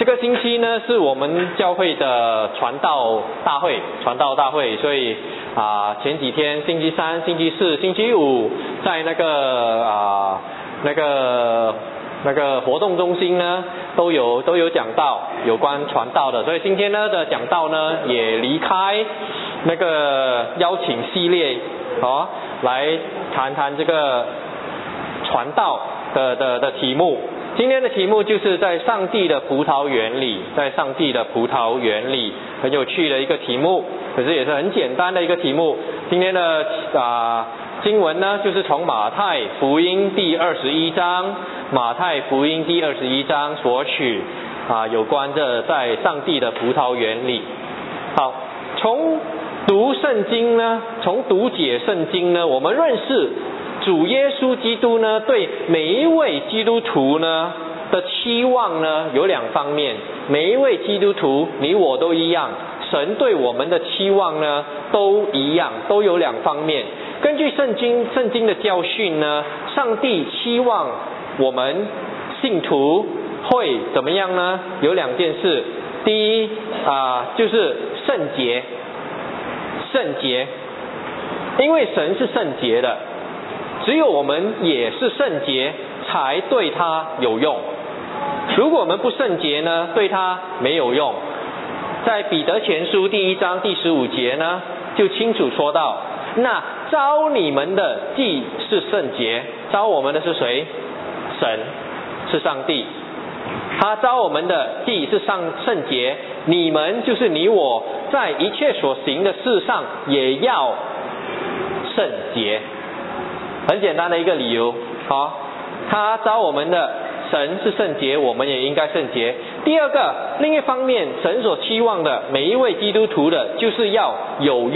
个星期呢是我们教会的传道大会，所以前几天星期三、星期四、星期五在那个活动中心呢都有讲道有关传道的，所以今天呢的讲道呢也离开那个邀请系列来谈谈这个传道的题目。今天的题目就是在上帝的葡萄园里，很有趣的一个题目，可是也是很简单的一个题目。今天的经文呢就是从马太福音第21章所取有关的在上帝的葡萄园里。好，从读解圣经呢，我们认识主耶稣基督呢对每一位基督徒呢的期望呢有两方面，每一位基督徒你我都一样，神对我们的期望呢都一样，都有两方面。根据圣经的教训呢，上帝期望我们信徒会怎么样呢？有两件事。第一就是圣洁，因为神是圣洁的，只有我们也是圣洁才对他有用。如果我们不圣洁呢，对他没有用。在彼得前书第1章第15节呢就清楚说到，那召你们的既是圣洁，召我们的是谁？神，是上帝。他召我们的既是圣洁，你们就是你我在一切所行的事上也要圣洁。很简单的一个理由。他召我们的神是圣洁，我们也应该圣洁。第二个，另一方面，神所期望的每一位基督徒的就是要有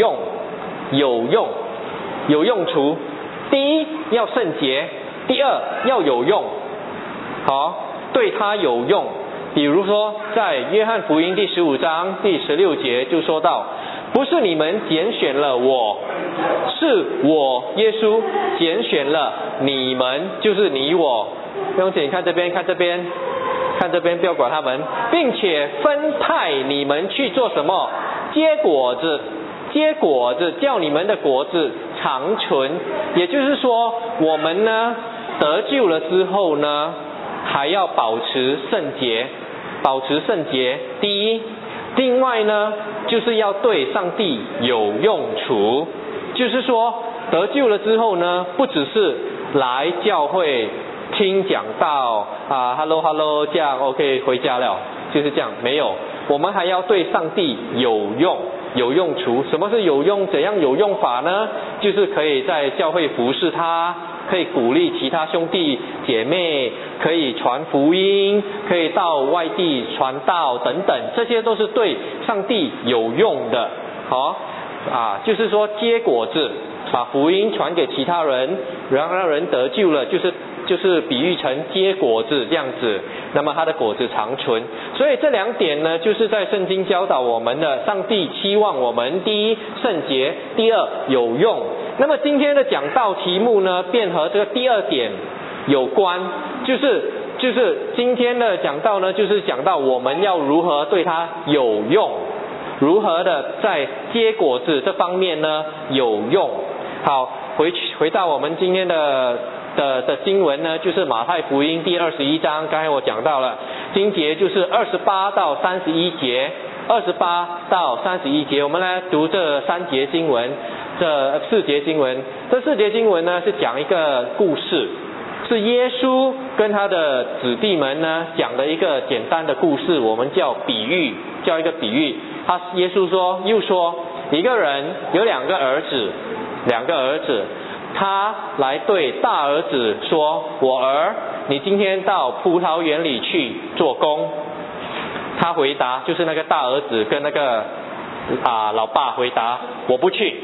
用处。第一要圣洁，第二要有用。对他有用。比如说在约翰福音第15章第16节就说到，不是你们拣选了我，是我耶稣拣选了你们，就是你我。弟兄姐妹看这边，不要管他们，并且分派你们去做什么？结果子，叫你们的果子长存。也就是说，我们呢得救了之后呢，还要保持圣洁。第一，另外呢就是要对上帝有用处。就是说得救了之后呢，不只是来教会听讲道hello 这样 OK 回家了，就是这样，没有，我们还要对上帝有用处。什么是有用？怎样有用法呢？就是可以在教会服侍他，可以鼓励其他兄弟姐妹，可以传福音，可以到外地传道等等，这些都是对上帝有用的。就是说结果子，把福音传给其他人，让人得救了，就是比喻成结果子这样子，那么它的果子长存。所以这两点呢，就是在圣经教导我们的，上帝期望我们第一圣洁，第二有用。那么今天的讲道题目呢，便和这个第二点有关，就是今天的讲道呢，就是讲到我们要如何对它有用，如何的在结果子这方面呢有用。好，回到我们今天的经文呢，就是马太福音第21章，刚才我讲到了经节就是28到31节，28到31节，我们来读这4节经文。这4节经文呢是讲一个故事，是耶稣跟他的子弟们呢讲的一个简单的故事，我们叫一个比喻。耶稣又说，一个人有两个儿子，他来对大儿子说，我儿，你今天到葡萄园里去做工。他回答，就是那个大儿子跟那个老爸回答，我不去。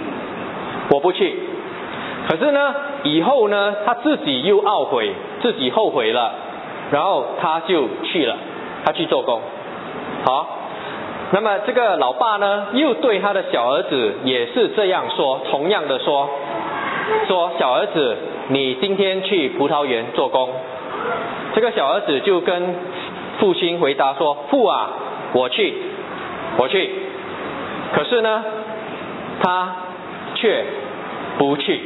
可是呢以后呢他自己又懊悔，自己后悔了，然后他就去了，他去做工。那么这个老爸呢又对他的小儿子也是这样说，同样的说小儿子，你今天去葡萄园做工。这个小儿子就跟父亲回答说：父啊，我去。可是呢，他却不去。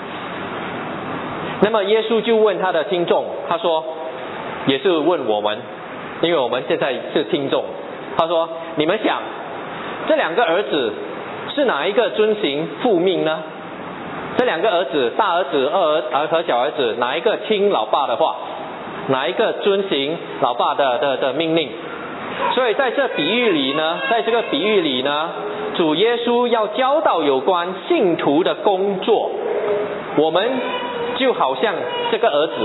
那么耶稣就问他的听众，他说，也是问我们，因为我们现在是听众。他说：你们想，这两个儿子是哪一个遵行父命呢？这两个儿子，大儿子、二儿和小儿子，哪一个听老爸的话？哪一个遵行老爸的命令？所以在这个比喻里呢，主耶稣要教导有关信徒的工作。我们就好像这个儿子，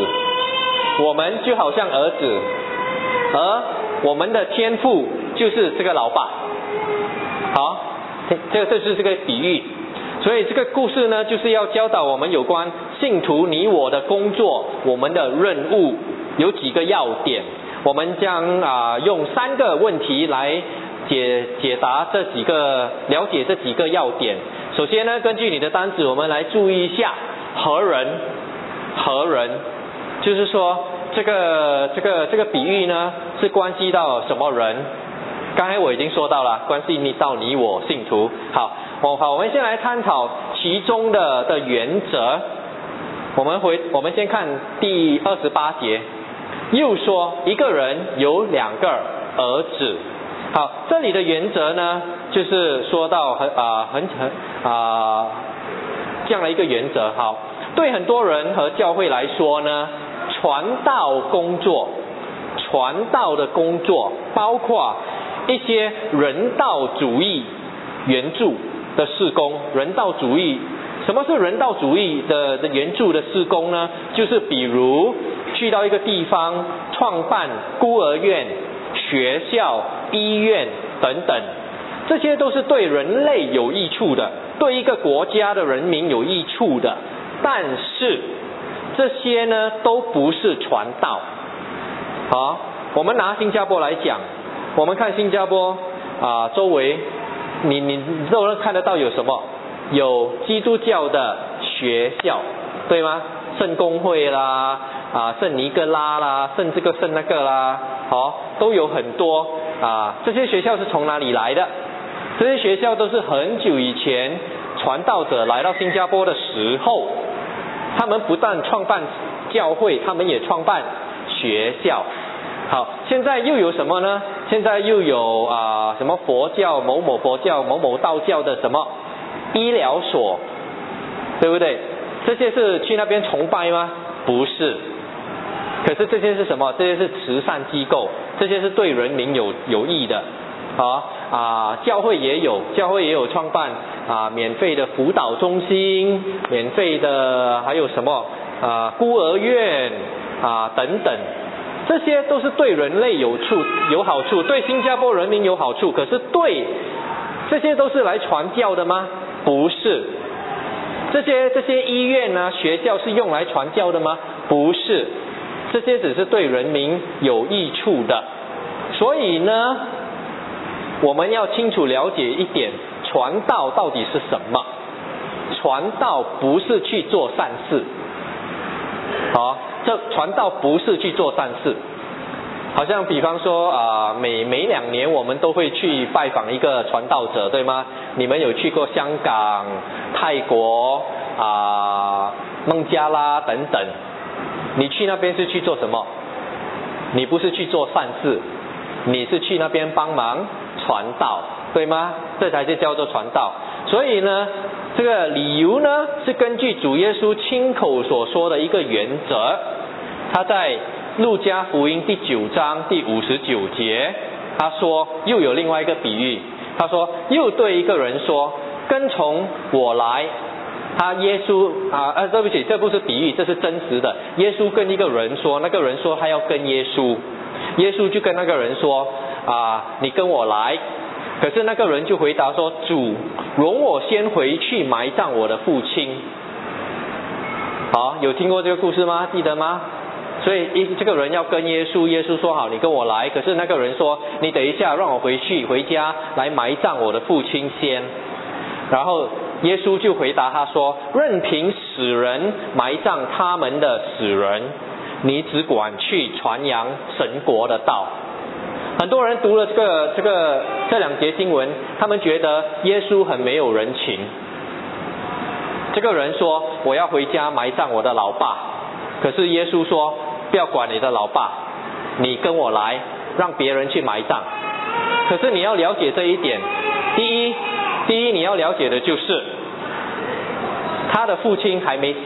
而我们的天父就是这个老爸。好，这是这个比喻。所以这个故事呢，就是要教导我们有关信徒你我的工作，我们的任务有几个要点。我们将用3个问题来解答了解这几个要点。首先呢，根据你的单子，我们来注意一下何人，就是说这个比喻呢是关系到什么人？刚才我已经说到了，关系到你我信徒。好，我们先来探讨其中的原则。我们先看第28节，又说一个人有2个儿子。好，这里的原则呢，就是说到这样的一个原则。好，对很多人和教会来说呢，传道的工作包括一些人道主义援助的事工。什么是人道主义的援助的事工呢？就是比如去到一个地方创办孤儿院、学校、医院等等，这些都是对人类有益处的，对一个国家的人民有益处的。但是这些呢都不是传道。好，我们拿新加坡来讲，我们看新加坡周围你都能看得到有什么？有基督教的学校，对吗？圣公会啦，圣尼各拉啦，圣这个圣那个啦，都有很多这些学校是从哪里来的？这些学校都是很久以前传道者来到新加坡的时候，他们不但创办教会，他们也创办学校。好，现在又有什么呢？现在又有什么佛教某某佛教某某道教的什么医疗所，对不对？这些是去那边崇拜吗？不是。可是这些是什么？这些是慈善机构，这些是对人民有益的。教会也有创办免费的辅导中心，免费的还有什么孤儿院等等。这些都是对人类有好处，对新加坡人民有好处。可是这些都是来传教的吗？不是。这些医院学校是用来传教的吗？不是。这些只是对人民有益处的。所以呢，我们要清楚了解一点，传道到底是什么？传道不是去做善事。这传道不是去做善事。好像比方说每2年我们都会去拜访一个传道者，对吗？你们有去过香港、泰国孟加拉等等，你去那边是去做什么？你不是去做善事，你是去那边帮忙传道，对吗？这才是叫做传道。所以呢，这个理由呢是根据主耶稣亲口所说的一个原则。他在路加福音第9章第59节，他说又有另外一个比喻，他说又对一个人说，跟从我来。耶稣对不起，这不是比喻，这是真实的。耶稣跟一个人说，那个人说他要跟耶稣，耶稣就跟那个人说你跟我来。可是那个人就回答说，主，容我先回去埋葬我的父亲。好，有听过这个故事吗？记得吗？所以这个人要跟耶稣，耶稣说好，你跟我来。可是那个人说，你等一下，让我回家来埋葬我的父亲先。然后耶稣就回答他说，任凭死人埋葬他们的死人，你只管去传扬神国的道。 很多人读了这两节经文，他们觉得耶稣很没有人情。这个人说我要回家埋葬我的老爸，可是耶稣说不要管你的老爸，你跟我来，让别人去埋葬。可是你要了解这一点，第一你要了解的就是他的父亲还没死，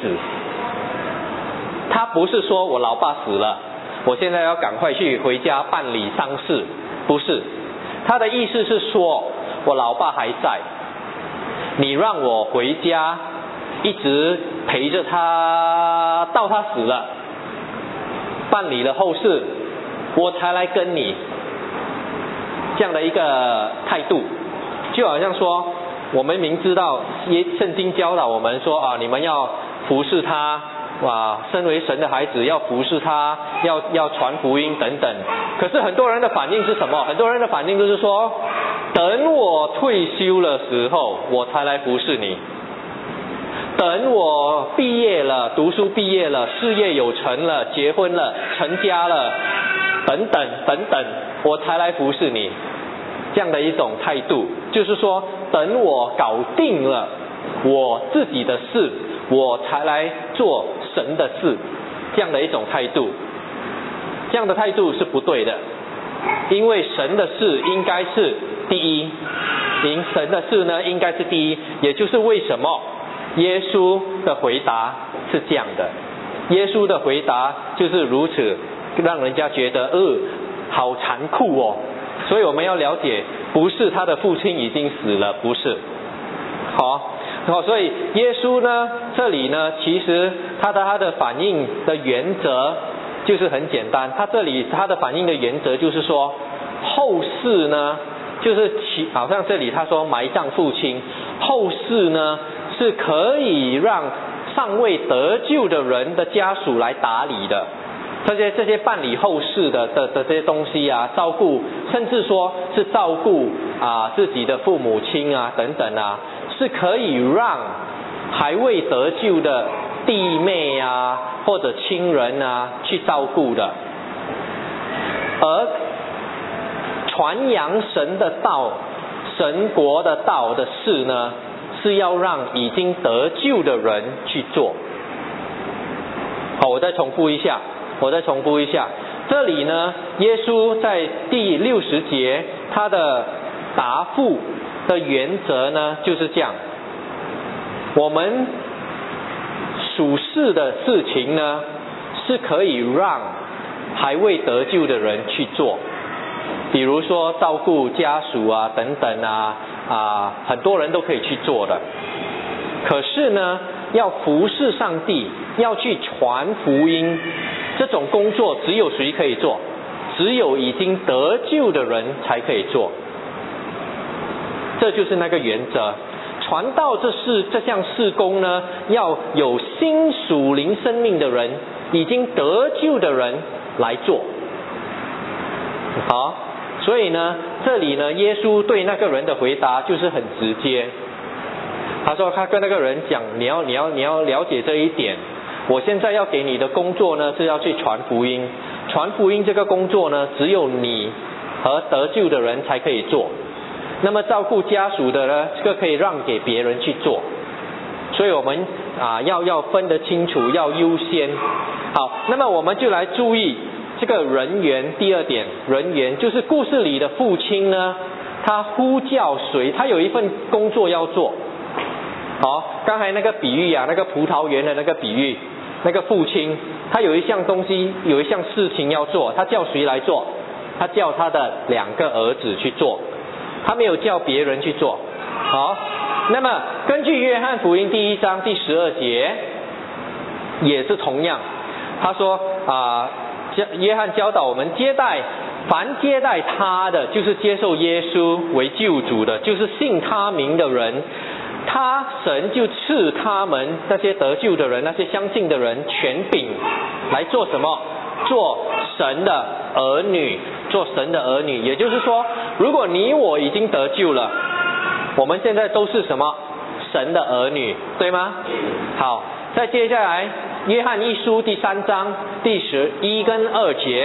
他不是说我老爸死了，我现在要赶快去回家办理丧事，不是，他的意思是说我老爸还在，你让我回家一直陪着他到他死了，办理了后事，我才来跟你，这样的一个态度，就好像说我们明知道圣经教导我们说啊，你们要服侍他，哇，身为神的孩子要服侍他，要传福音等等。可是很多人的反应是什么？很多人的反应就是说，等我退休的时候，我才来服侍你。等我毕业了，读书毕业了，事业有成了，结婚了，成家了，等等，我才来服侍你。这样的一种态度，就是说等我搞定了我自己的事，我才来做神的事，这样的一种态度。这样的态度是不对的，因为神的事应该是第一，神的事呢应该是第一，也就是为什么耶稣的回答是这样的。耶稣的回答就是如此让人家觉得好残酷哦。所以我们要了解，不是他的父亲已经死了，不是。好，所以耶稣呢这里呢其实他的反应的原则就是很简单，他的反应的原则就是说后世呢就是好像这里他说埋葬父亲，后世呢是可以让尚未得救的人的家属来打理的。这些办理后事的这些东西啊，照顾，甚至说是照顾自己的父母亲啊等等啊，是可以让还未得救的弟妹啊或者亲人啊去照顾的。而传扬神的道、神国的道的事呢，是要让已经得救的人去做。好，我再重复一下，这里呢耶稣在第60节他的答复的原则呢就是这样，我们属世的事情呢是可以让还未得救的人去做，比如说照顾家属啊等等啊，很多人都可以去做的。可是呢要服侍上帝，要去传福音，这种工作只有谁可以做？只有已经得救的人才可以做。这就是那个原则。传道这项事工呢，要有新属灵生命的人，已经得救的人来做。好，所以呢这里呢耶稣对那个人的回答就是很直接。他说他跟那个人讲，你要了解这一点，我现在要给你的工作呢是要去传福音，传福音这个工作呢只有你和得救的人才可以做，那么照顾家属的呢，这个可以让给别人去做。所以我们要分得清楚，要优先。好，那么我们就来注意这个人缘。第二点，人缘就是故事里的父亲呢，他呼叫谁？他有一份工作要做。好，刚才那个比喻那个葡萄园的那个比喻，那个父亲他有一项东西，有一项事情要做，他叫谁来做？他叫他的2个儿子去做，他没有叫别人去做。好，那么根据约翰福音第1章第12节也是同样，他说约翰教导我们凡接待他的，就是接受耶稣为救主的，就是信他名的人，神就赐他们那些得救的人，那些相信的人权柄来做什么？做神的儿女，做神的儿女。也就是说，如果你我已经得救了，我们现在都是什么？神的儿女，对吗？好，再接下来约翰一书第3章第11跟2节，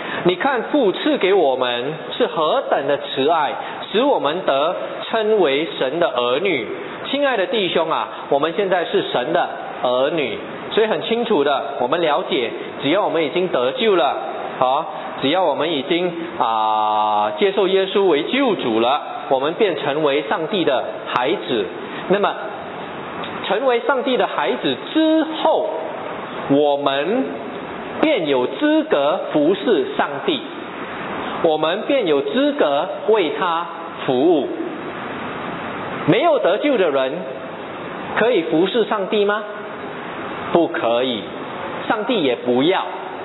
你看父赐给我们是何等的慈爱，使我们得称为神的儿女。亲爱的弟兄啊，我们现在是神的儿女，所以很清楚的，我们了解，只要我们已经得救了，只要我们已经接受耶稣为救主了，我们便成为上帝的孩子。那么成为上帝的孩子之后，我们便有资格服侍上帝，我们便有资格为他服务。没有得救的人可以服侍上帝吗？不可以，上帝也不要。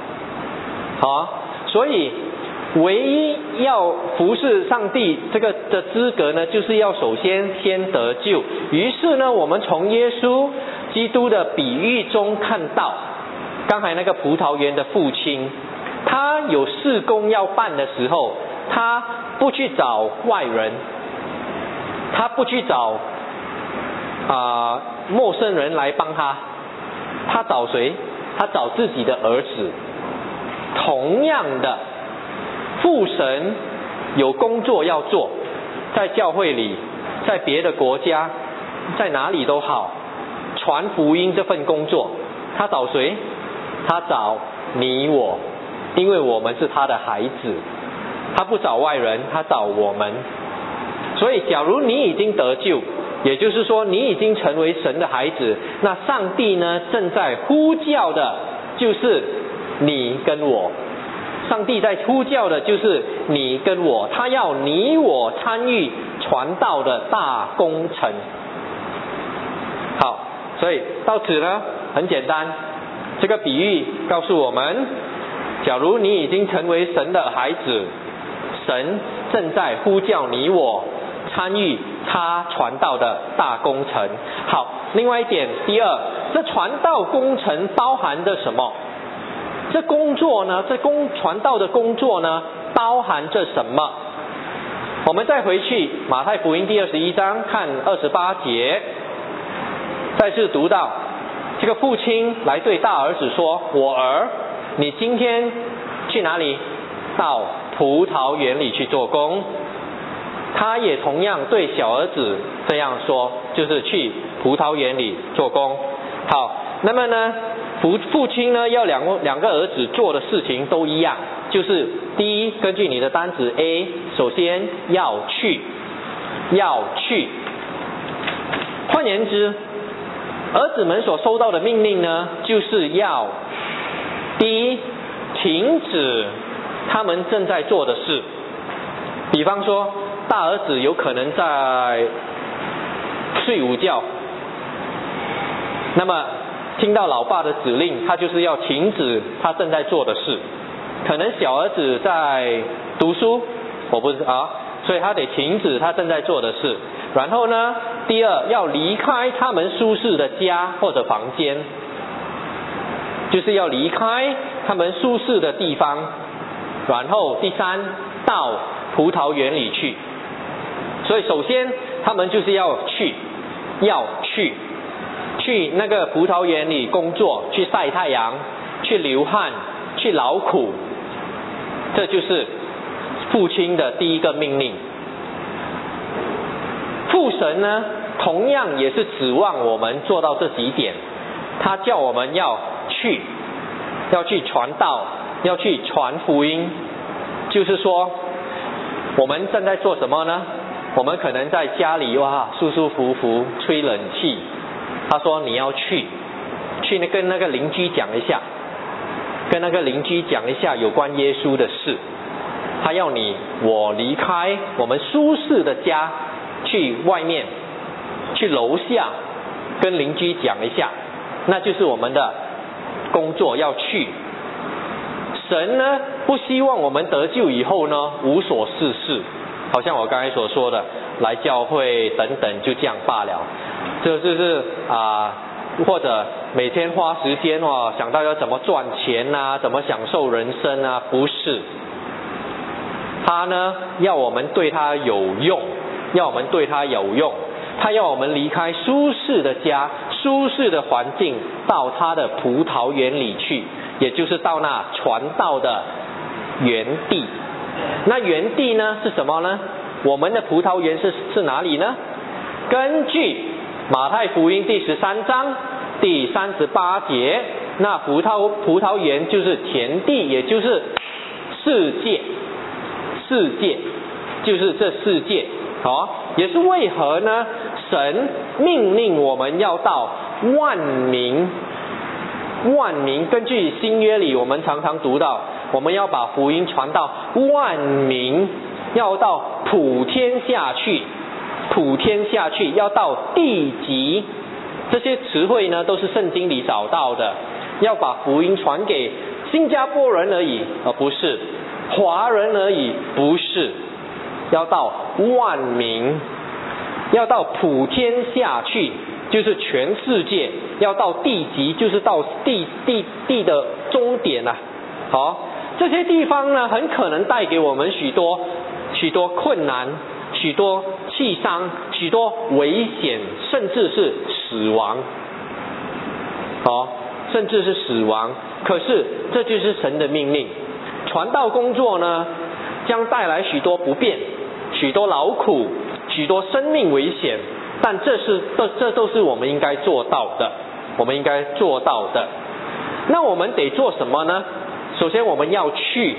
所以唯一要服侍上帝这个的资格呢，就是要首先得救。于是呢，我们从耶稣基督的比喻中看到，刚才那个葡萄园的父亲，他有事工要办的时候，他不去找外人，他不去找陌生人来帮他，他找谁？他找自己的儿子。同样的，父神有工作要做，在教会里，在别的国家，在哪里都好，传福音这份工作，他找谁？他找你我，因为我们是他的孩子。他不找外人，他找我们。所以假如你已经得救，也就是说你已经成为神的孩子，那上帝呢正在呼叫的就是你跟我。上帝在呼叫的就是你跟我，他要你我参与传道的大工程。好，所以到此呢很简单，这个比喻告诉我们，假如你已经成为神的孩子，神正在呼叫你我参与他传道的大工程。好，另外一点，第二，这传道工程包含着什么？这工作呢，传道的工作呢，包含着什么？我们再回去马太福音第21章看28节，再次读到这个父亲来对大儿子说：我儿，你今天去哪里？到葡萄园里去做工。他也同样对小儿子这样说，就是去葡萄园里做工。好，那么呢父亲呢要两个儿子做的事情都一样，就是第一，根据你的单子 A， 首先要去。换言之，儿子们所收到的命令呢，就是要第一，停止他们正在做的事。比方说，大儿子有可能在睡午觉，那么听到老爸的指令，他就是要停止他正在做的事。可能小儿子在读书，所以他得停止他正在做的事。然后呢，第二，要离开他们舒适的家或者房间，就是要离开他们舒适的地方。然后第三，到葡萄园里去。所以首先他们就是要去那个葡萄园里工作，去晒太阳，去流汗，去劳苦。这就是父亲的第一个命令。父神呢，同样也是指望我们做到这几点。他叫我们要去传道，要去传福音。就是说，我们正在做什么呢？我们可能在家里舒舒服服吹冷气。他说你要去跟那个邻居讲一下，有关耶稣的事。他要我离开我们舒适的家，去外面，去楼下跟邻居讲一下，那就是我们的工作，要去。神呢不希望我们得救以后呢无所事事，好像我刚才所说的，来教会等等就这样罢了。这就是或者每天花时间想到要怎么赚钱怎么享受人生不是。他呢要我们对他有用，他要我们离开舒适的家、舒适的环境，到他的葡萄园里去，也就是到那传道的园地。那园地呢是什么呢？我们的葡萄园是哪里呢？根据马太福音第13章第38节，那葡萄园就是田地，也就是世界，世界就是这世界。也是为何呢？神命令我们要到万民，根据新约里我们常常读到，我们要把福音传到万民，要到普天下去，要到地极。这些词汇呢都是圣经里找到的，要把福音传给新加坡人而已，而不是华人而已，不是，要到万民，要到普天下去，就是全世界，要到地极，就是到地的终点啊。这些地方呢很可能带给我们许多困难，许多气伤，许多危险，甚至是死亡。甚至是死亡。可是这就是神的命令。传道工作呢将带来许多不便，许多劳苦，许多生命危险，但这都是我们应该做到的，那我们得做什么呢？首先我们要去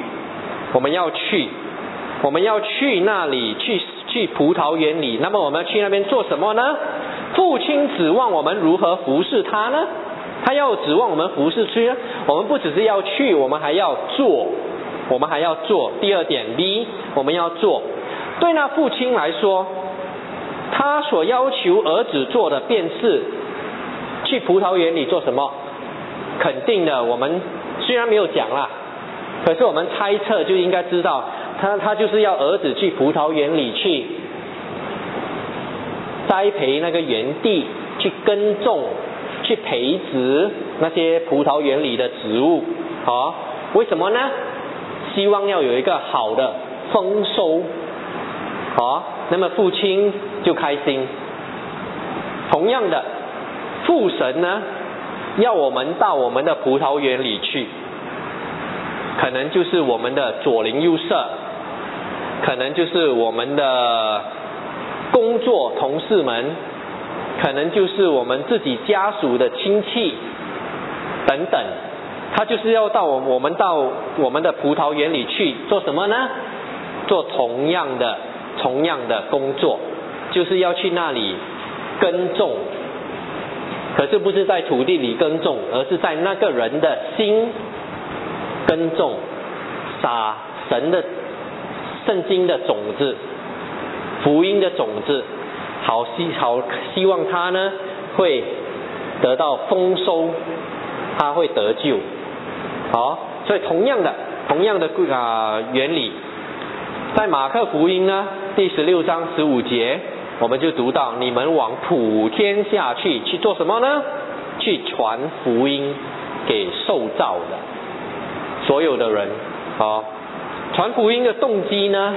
那里，去葡萄园里。那么我们要去那边做什么呢？父亲指望我们如何服侍他呢？他要指望我们服侍去呢？我们不只是要去，我们还要做。第二点 B， 我们要做。对那父亲来说，他所要求儿子做的便是去葡萄园里做什么？肯定的，我们虽然没有讲啦，可是我们猜测就应该知道，他就是要儿子去葡萄园里去栽培那个园地，去耕种，去培植那些葡萄园里的植物。为什么呢？希望要有一个好的丰收。那么父亲就开心。同样的，父神呢要我们到我们的葡萄园里去，可能就是我们的左邻右舍，可能就是我们的工作同事们，可能就是我们自己家属的亲戚等等。他就是要到我们的葡萄园里去做什么呢？做同样的工作，就是要去那里耕种。可是不是在土地里耕种，而是在那个人的心耕种，撒神的圣经的种子，福音的种子，好希望他呢会得到丰收，他会得救。所以同样的原理，在马可福音呢第16章15节，我们就读到，你们往普天下去做什么呢？去传福音给受造的所有的人。传福音的动机呢，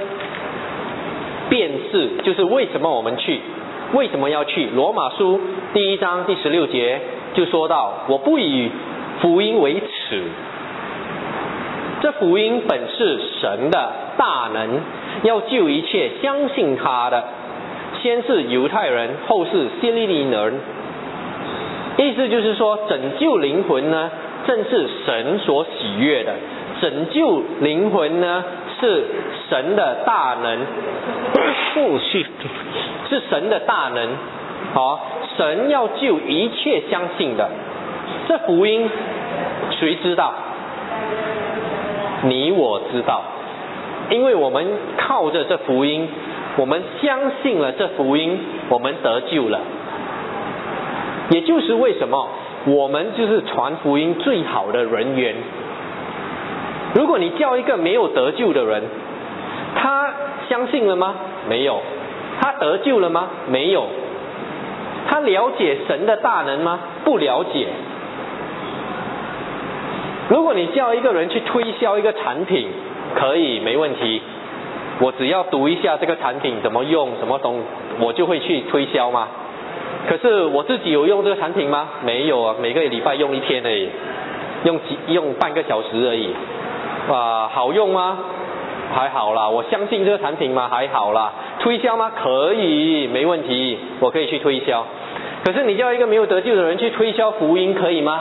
就是为什么我们去，为什么要去？罗马书第1章第16节就说到，我不以福音为耻。这福音本是神的大能，要救一切相信他的，先是犹太人，后是希利尼人。意思就是说，拯救灵魂呢正是神所喜悦的，拯救灵魂呢是神的大能，是神的大能。神要救一切相信的。这福音谁知道？你我知道，因为我们靠着这福音，我们相信了这福音，我们得救了。也就是为什么我们就是传福音最好的人员。如果你叫一个没有得救的人，他相信了吗？没有。他得救了吗？没有。他了解神的大能吗？不了解。如果你叫一个人去推销一个产品，可以，没问题，我只要读一下这个产品怎么用，什么东，我就会去推销吗？可是我自己有用这个产品吗？没有啊，每个礼拜用1天而已，用半个小时而已。 好用吗？还好啦。我相信这个产品吗？还好啦。推销吗？可以，没问题，我可以去推销。可是你叫一个没有得救的人去推销福音，可以吗？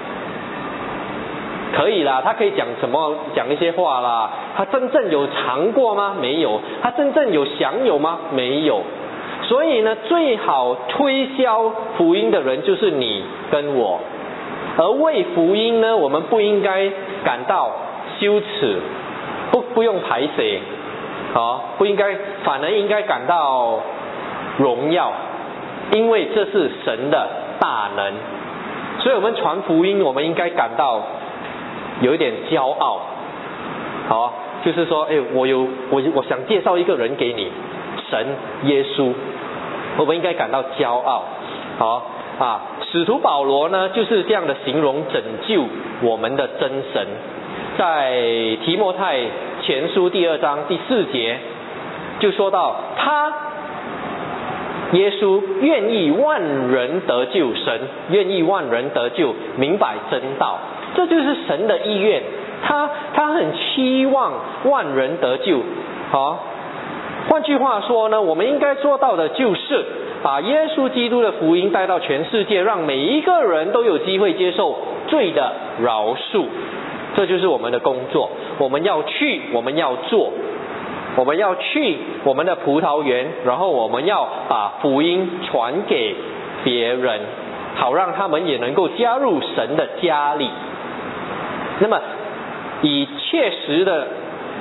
可以啦，他可以讲一些话啦。他真正有尝过吗？没有。他真正有享有吗？没有。所以呢，最好推销福音的人就是你跟我。而为福音呢，我们不应该感到羞耻，不用排斥，不应该，反而应该感到荣耀，因为这是神的大能。所以我们传福音，我们应该感到有一点骄傲，就是说，我想介绍一个人给你，神耶稣，我们应该感到骄傲。使徒保罗呢就是这样的形容拯救我们的真神，在提摩太前书第2章第4节就说到，他耶稣愿意万人得救，神愿意万人得救，明白真道，这就是神的意愿。他很期望万人得救。换句话说呢，我们应该做到的就是把耶稣基督的福音带到全世界，让每一个人都有机会接受罪的饶恕。这就是我们的工作。我们要去，我们要做，我们要去我们的葡萄园，然后我们要把福音传给别人，好让他们也能够加入神的家里。那么以切实的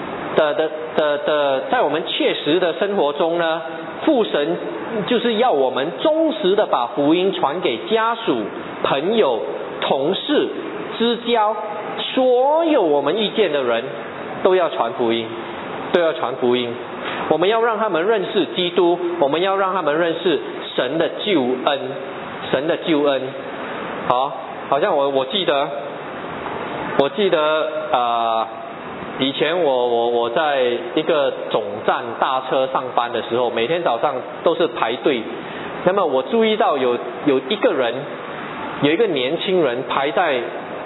在我们切实的生活中呢，父神就是要我们忠实的把福音传给家属、朋友、同事、知交，所有我们遇见的人都要传福音，都要传福音。我们要让他们认识基督，我们要让他们认识神的救恩，神的救恩。好像我记得以前我在一个总站大车上班的时候，每天早上都是排队。那么我注意到有一个年轻人排在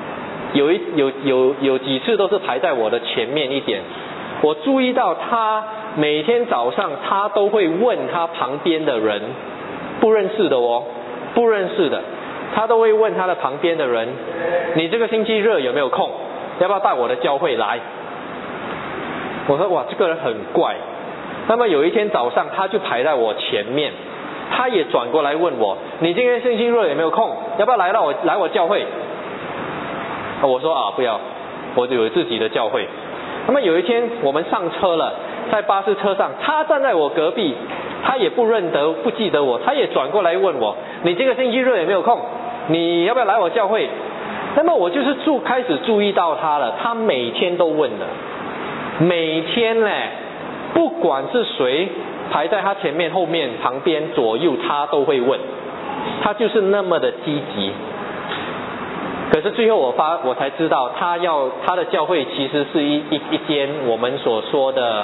有几次都是排在我的前面一点。我注意到他每天早上他都会问他旁边的人，不认识的不认识的，他都会问他的旁边的人，你这个星期日有没有空？要不要带我的教会来？我说哇，这个人很怪。那么有一天早上他就排在我前面，他也转过来问我，你今天星期日有没有空？要不要来我教会？我说不要，我有自己的教会。那么有一天我们上车了，在巴士车上，他站在我隔壁，他也不记得我，他也转过来问我，你这个星期日有没有空？你要不要来我教会？那么我就是开始注意到他了，他每天都问的，每天呢，不管是谁排在他前面、后面、旁边、左右，他都会问，他就是那么的积极。可是最后我才知道，他的教会其实是一间我们所说的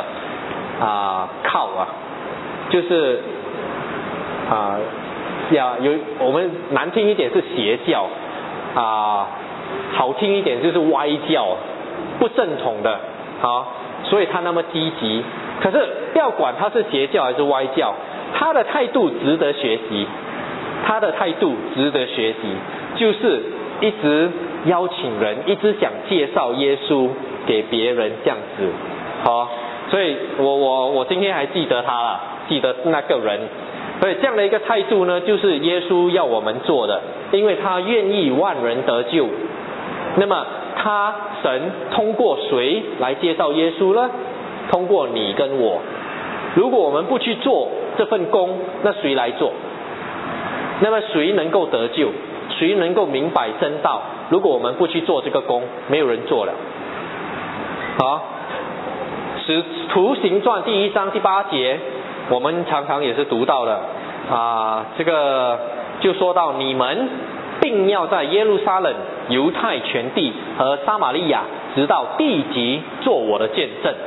就是我们难听一点是邪教好听一点就是歪教，不正统的所以他那么积极。可是不要管他是邪教还是歪教，他的态度值得学习，他的态度值得学习，就是一直邀请人，一直想介绍耶稣给别人这样子。所以我今天还记得他了，记得那个人。所以这样的一个态度呢，就是耶稣要我们做的，因为他愿意万人得救。那么神通过谁来介绍耶稣呢？通过你跟我。如果我们不去做这份工，那谁来做？那么谁能够得救？谁能够明白真道？如果我们不去做这个工，没有人做了。使徒行传第1章第8节，我们常常也是读到的这个就说到，你们并要在耶路撒冷、犹太全地和撒玛利亚直到地极做我的见证。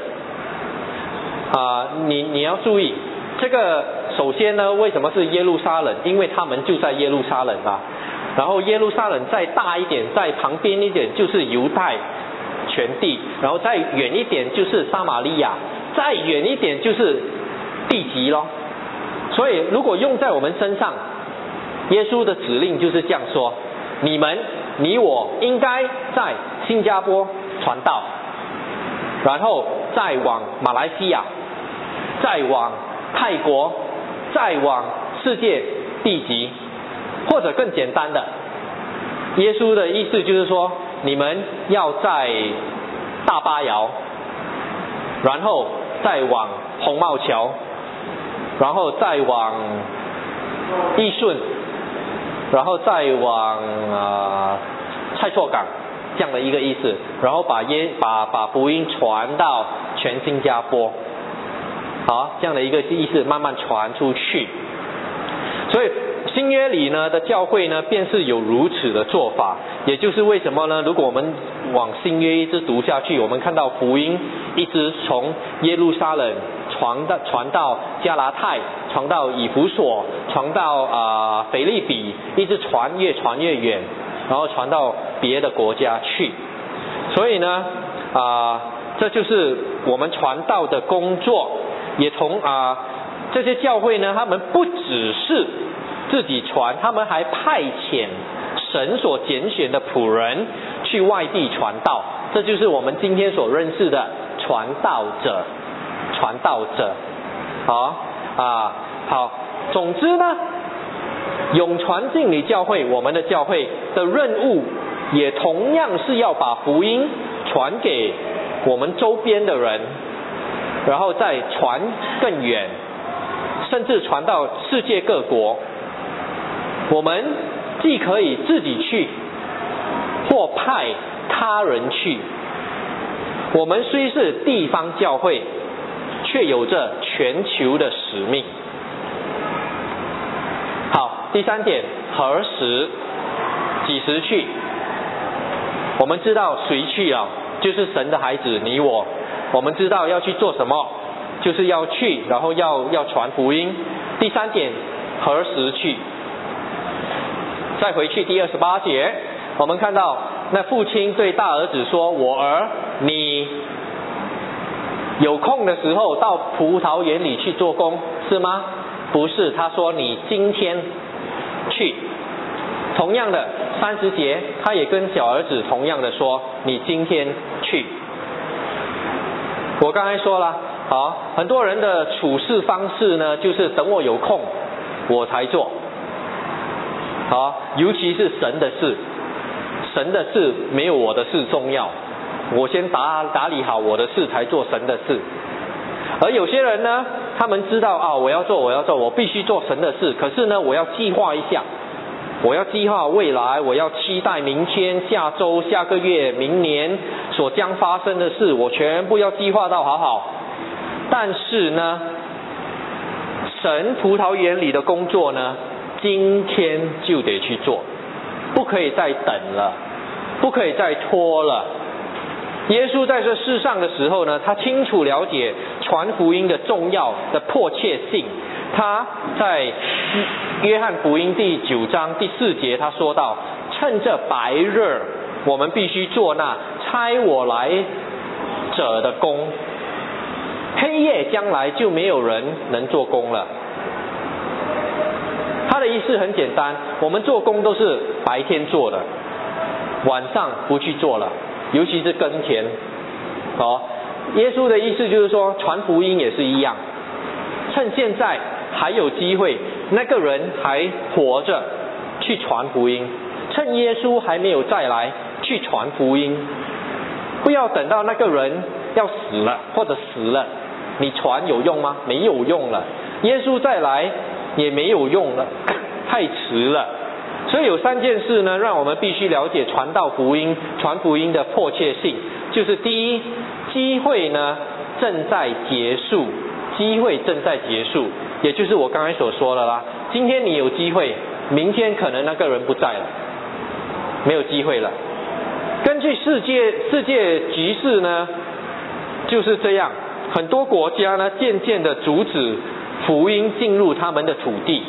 你要注意这个，首先呢，为什么是耶路撒冷？因为他们就在耶路撒冷然后耶路撒冷再大一点，在旁边一点就是犹太全地，然后再远一点就是撒玛利亚，再远一点就是地极咯。所以如果用在我们身上，耶稣的指令就是这样说：你我应该在新加坡传道，然后再往马来西亚，再往泰国，再往世界地极，或者更简单的，耶稣的意思就是说，你们要在大巴窑，然后再往红帽桥，然后再往义顺，然后再往蔡厝港，这样的一个意思，然后把福音传到全新加坡，好，这样的一个意思，慢慢传出去。所以新约里呢的教会呢，便是有如此的做法，也就是为什么呢？如果我们往新约一直读下去，我们看到福音一直从耶路撒冷传到加拉太，传到以弗所，传到腓立比，一直越传越远，然后传到别的国家去。所以呢，这就是我们传道的工作，也从这些教会呢，他们不只是自己传，他们还派遣神所拣选的仆人去外地传道，这就是我们今天所认识的传道者。好，总之呢，永传敬礼教会，我们的教会的任务也同样是要把福音传给我们周边的人，然后再传更远，甚至传到世界各国。我们既可以自己去，或派他人去。我们虽是地方教会，却有着全球的使命。好，第三点，何时、几时去？我们知道谁去啊？就是神的孩子，你我。我们知道要去做什么，就是要去，然后要传福音。第三点，何时去？再回去第28节，我们看到那父亲对大儿子说：“我儿，你有空的时候到葡萄园里去做工，是吗？”不是，他说你今天去。同样的30节，他也跟小儿子同样的说：“你今天去。”我刚才说了，好，很多人的处事方式呢，就是等我有空我才做。好，尤其是神的事，神的事没有我的事重要，我先打理好我的事才做神的事。而有些人呢，他们知道我要做，我必须做神的事，可是呢，我要计划一下，我要计划未来，我要期待明天、下周、下个月、明年所将发生的事，我全部要计划到好好。但是呢，神葡萄园里的工作呢，今天就得去做，不可以再等了，不可以再拖了。耶稣在这世上的时候呢，他清楚了解传福音的重要的迫切性。他在约翰福音第9章第4节他说到：“趁着白日，我们必须做那差我来者的工，黑夜将来就没有人能做工了。”他的意思很简单，我们做工都是白天做的，晚上不去做了，尤其是耕田。耶稣的意思就是说，传福音也是一样，趁现在还有机会，那个人还活着去传福音，趁耶稣还没有再来去传福音，不要等到那个人要死了或者死了，你传有用吗？没有用了。耶稣再来也没有用了，太迟了。所以有3件事呢，让我们必须了解传道福音、传福音的迫切性。就是第一，机会呢正在结束，机会正在结束，也就是我刚才所说的啦。今天你有机会，明天可能那个人不在了，没有机会了。根据世界局势呢，就是这样，很多国家呢渐渐的阻止福音进入他们的土地。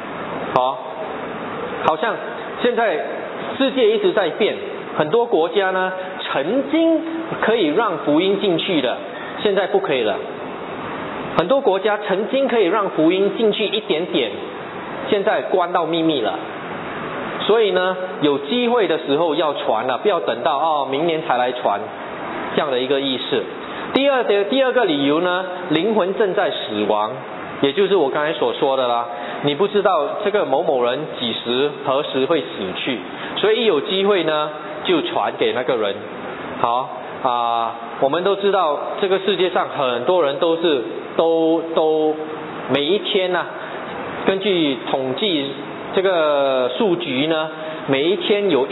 好像现在世界一直在变，很多国家呢曾经可以让福音进去的，现在不可以了。很多国家曾经可以让福音进去一点点，现在关到秘密了。所以呢，有机会的时候要传了，不要等到明年才来传，这样的一个意思。第二个理由呢，灵魂正在死亡，也就是我刚才所说的啦。你不知道这个某某人几时何时会死去，所以一有机会呢，就传给那个人。好我们都知道这个世界上很多人都每一天呢，根据统计这个数据呢，每一天有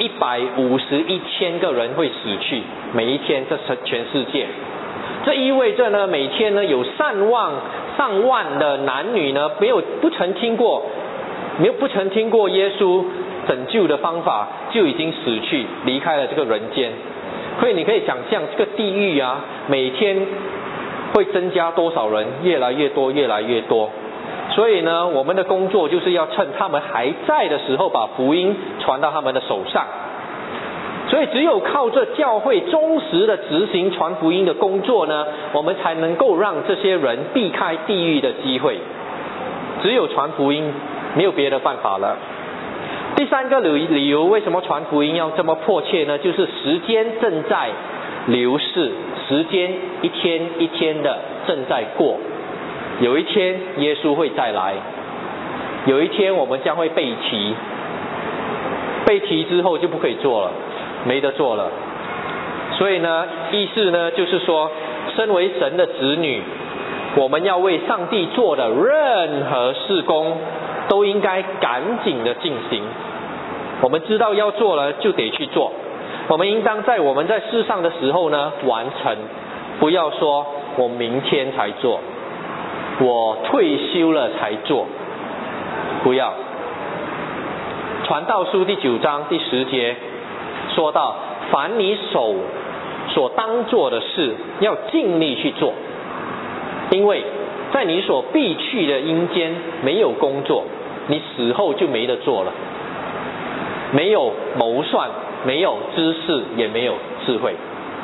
151千个人会死去，每一天，这是全世界。这意味着呢，每天呢有上万的男女呢，不曾听过耶稣拯救的方法，就已经死去，离开了这个人间。所以你可以想象这个地狱每天会增加多少人，越来越多，越来越多。所以呢，我们的工作就是要趁他们还在的时候，把福音传到他们的手上。所以只有靠着教会忠实的执行传福音的工作呢，我们才能够让这些人避开地狱的机会。只有传福音，没有别的办法了。第三个理由，为什么传福音要这么迫切呢？就是时间正在流逝，时间一天一天的正在过。有一天耶稣会再来，有一天我们将会被提，被提之后就不可以做了，没得做了。所以呢，意思呢就是说，身为神的子女，我们要为上帝做的任何事工都应该赶紧的进行。我们知道要做了就得去做，我们应当在我们在世上的时候呢完成，不要说我明天才做，我退休了才做，不要。传道书第9章第10节说到，凡你手所当做的事，要尽力去做，因为在你所必去的阴间没有工作，你死后就没得做了，没有谋算，没有知识，也没有智慧。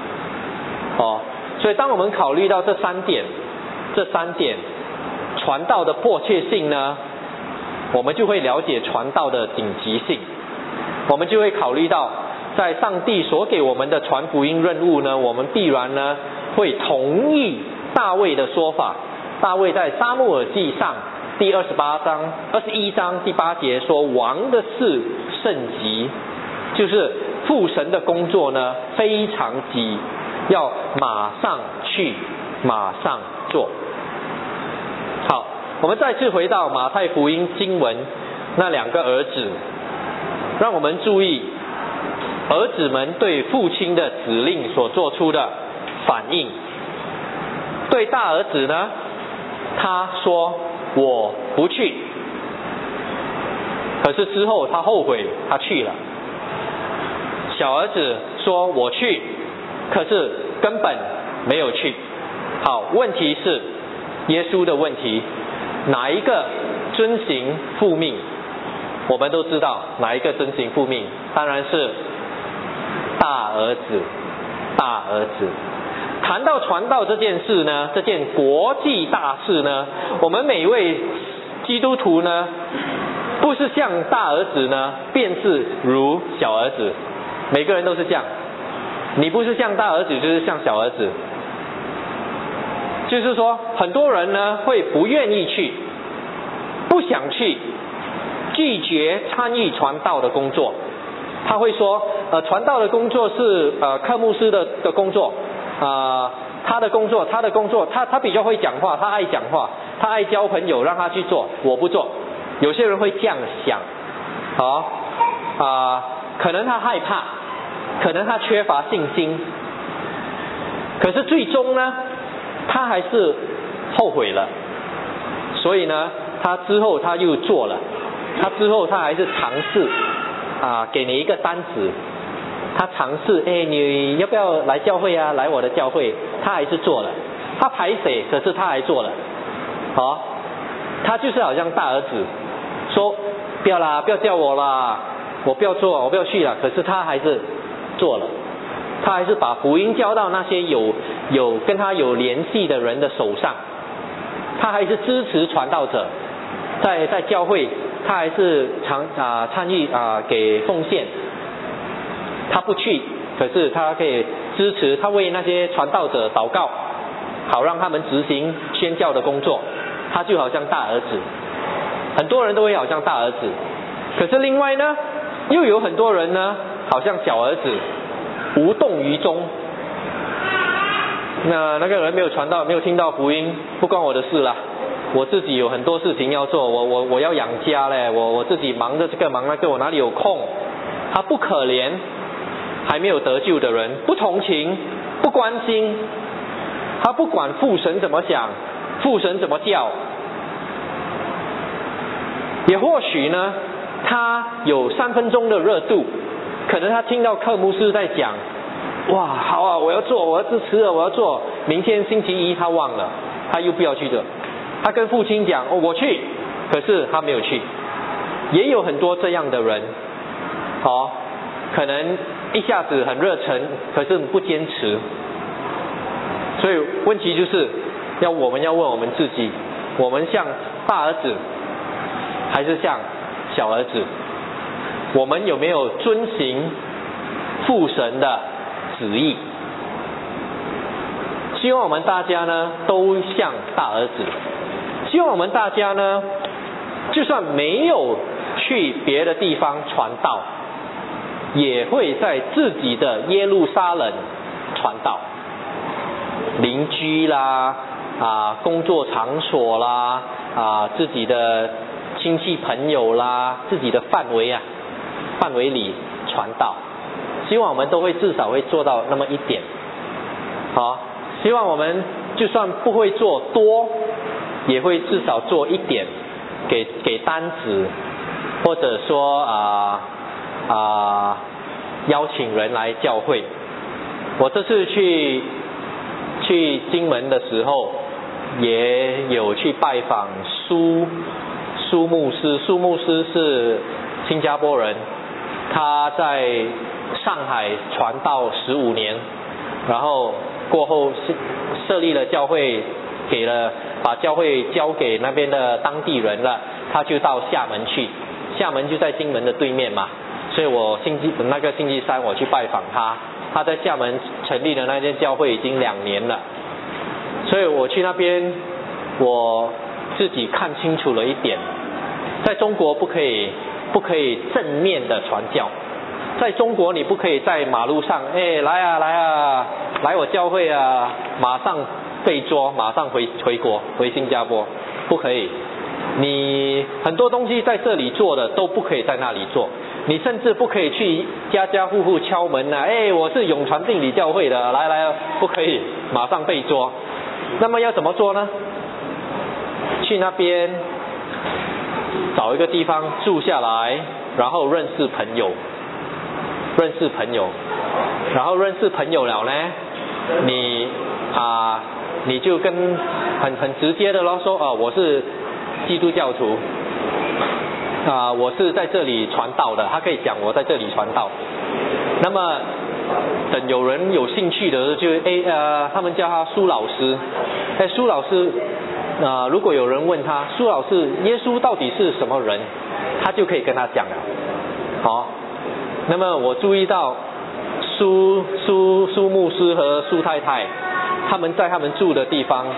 所以当我们考虑到这三点传道的迫切性呢，我们就会了解传道的紧急性。我们就会考虑到，在上帝所给我们的传福音任务呢，我们必然呢会同意大卫的说法。大卫在撒母耳记上第21章第8节说，王的事甚急，就是父神的工作呢非常急，要马上去，马上做。好，我们再次回到马太福音经文那2个儿子，让我们注意儿子们对父亲的指令所做出的反应。对大儿子呢，他说我不去，可是之后他后悔，他去了。小儿子说我去，可是根本没有去。好，问题是耶稣的问题，哪一个遵行父命？我们都知道哪一个遵行父命，当然是大儿子。谈到传道这件事呢，这件国际大事呢，我们每一位基督徒呢，不是像大儿子呢，便是如小儿子。每个人都是这样，你不是像大儿子，就是像小儿子。就是说，很多人呢会不愿意去，不想去，拒绝参与传道的工作。他会说，传道的工作是科牧师的工作。他的工作，他比较会讲话，他爱讲话，他爱交朋友，让他去做，我不做。有些人会这样想，可能他害怕，可能他缺乏信心，可是最终呢，他还是后悔了。所以呢，他之后他又做了，他之后他还是尝试给你一个单子。他尝试，你要不要来教会啊？来我的教会，他还是做了。他排谁，可是他还做了。他就是好像大儿子，说不要啦，不要叫我啦，我不要做，我不要去了，可是他还是做了。 他还是把福音交到那些有跟他有联系的人的手上，他还是支持传道者，在教会他还是参与给奉献，他不去，可是他可以支持，他为那些传道者祷告，好让他们执行宣教的工作，他就好像大儿子，很多人都会好像大儿子，可是另外呢，又有很多人呢，好像小儿子，无动于衷。那个人没有传道，没有听到福音，不关我的事啦。我自己有很多事情要做，我要养家嘞，我自己忙着这个忙那个，我哪里有空？他不可怜还没有得救的人，不同情，不关心，他不管父神怎么想，父神怎么叫。也或许呢，他有3分钟的热度，可能他听到柯牧师在讲，哇，好啊，我要做，我要支持了，我要做。明天星期一他忘了，他又不要去的。他跟父亲讲，我去，可是他没有去。也有很多这样的人，可能一下子很热忱，可是不坚持。所以问题就是我们要问我们自己，我们像大儿子还是像小儿子？我们有没有遵行父神的旨意？希望我们大家呢都像大儿子，希望我们大家呢就算没有去别的地方传道，也会在自己的耶路撒冷传道，邻居啦工作场所啦自己的亲戚朋友啦，自己的范围里传道。希望我们都会至少会做到那么一点。希望我们就算不会做多，也会至少做一点，给单子，或者说邀请人来教会。我这次去金门的时候，也有去拜访苏牧师。苏牧师是新加坡人，他在上海传道15年，然后过后设立了教会，把教会交给那边的当地人了，他就到厦门去，厦门就在金门的对面嘛，所以我星期三我去拜访他在厦门成立的那间教会已经2年了，所以我去那边，我自己看清楚了一点，在中国不可以正面的传教，在中国你不可以在马路上来我教会啊，马上被抓，马上回国回新加坡，不可以。你很多东西在这里做的都不可以在那里做，你甚至不可以去家家户户敲门我是永传定理教会的，来不可以，马上被抓。那么要怎么做呢？去那边找一个地方住下来，然后认识朋友，然后认识朋友了呢，你就跟很直接的咯说我是基督教徒我是在这里传道的，他可以讲我在这里传道。那么等有人有兴趣的就他们叫他苏老师。苏老师如果有人问他，苏老师耶稣到底是什么人，他就可以跟他讲了。那么我注意到苏牧师和苏太太他们在他们住的地方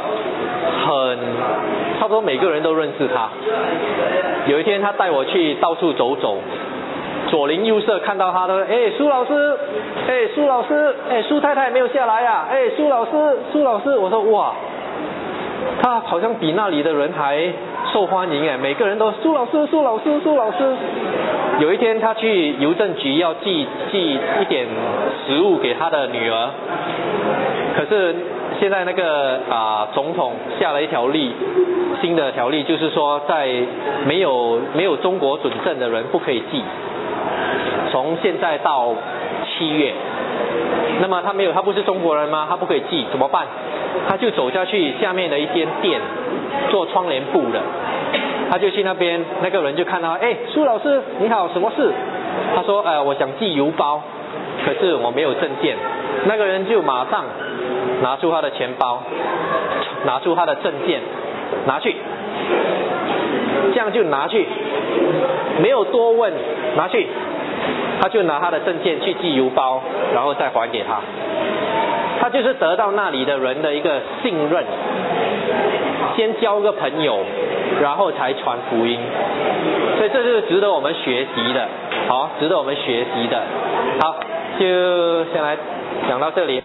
差不多每个人都认识他。有一天他带我去到处走走，左邻右舍看到他都苏老师，苏老师，苏太太没有下来啊，苏老师，我说哇，他好像比那里的人还受欢迎每个人都苏老师。有一天他去邮政局要寄一点食物给他的女儿，可是现在那个总统下了一条新的条例，就是说在没有中国准证的人不可以寄，从现在到7月。那么他不是中国人吗？他不可以寄，怎么办？他就走下去下面的一间店做窗帘布的，他就去那边，那个人就看到苏老师你好，什么事？他说我想寄邮包，可是我没有证件。 那个人就马上拿出他的钱包，拿出他的证件，拿去，这样就拿去，没有多问，拿去，他就拿他的证件去寄邮包，然后再还给他。他就是得到那里的人的一个信任，先交个朋友，然后才传福音。所以这是值得我们学习的，好，值得我们学习的。好，就先来讲到这里。